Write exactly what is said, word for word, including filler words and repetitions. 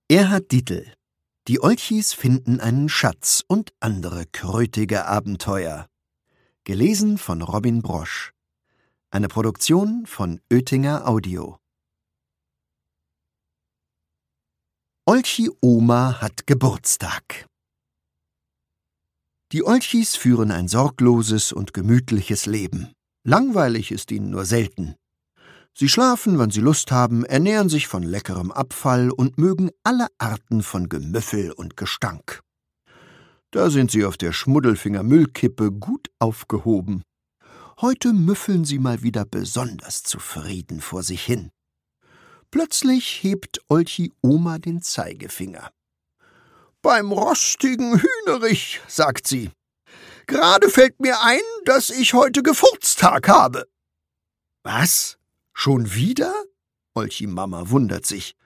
Erhard Dietl. Die Olchis finden einen Schatz und andere krötige Abenteuer. Gelesen von Robin Brosch. Eine Produktion von Oetinger Audio. Olchi Oma hat Geburtstag. Die Olchis führen ein sorgloses und gemütliches Leben. Langweilig ist ihnen nur selten. Sie schlafen, wann sie Lust haben, ernähren sich von leckerem Abfall und mögen alle Arten von Gemüffel und Gestank. Da sind sie auf der Schmuddelfinger Müllkippe gut aufgehoben. Heute müffeln sie mal wieder besonders zufrieden vor sich hin. Plötzlich hebt Olchi Oma den Zeigefinger. »Beim rostigen Hühnerich«, sagt sie. »Gerade fällt mir ein, dass ich heute Geburtstag habe.« »Was? Schon wieder?« Olchi Mama wundert sich.